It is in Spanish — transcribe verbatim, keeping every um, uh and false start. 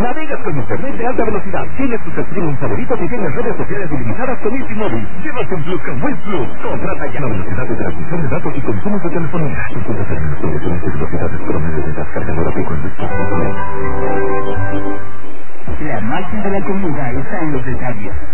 Navegas con internet de alta velocidad. Tienes tus streaming favoritos y tienes redes sociales ilimitadas con Easy Móvil. Llévate un plus con Win Plus. Contrata ya la velocidad de transmisión de datos y consumo de telefonía. Consulta términos, condiciones y velocidades promedio de descarga gráfico en dispositivo. La magia de la comida está en los detalles.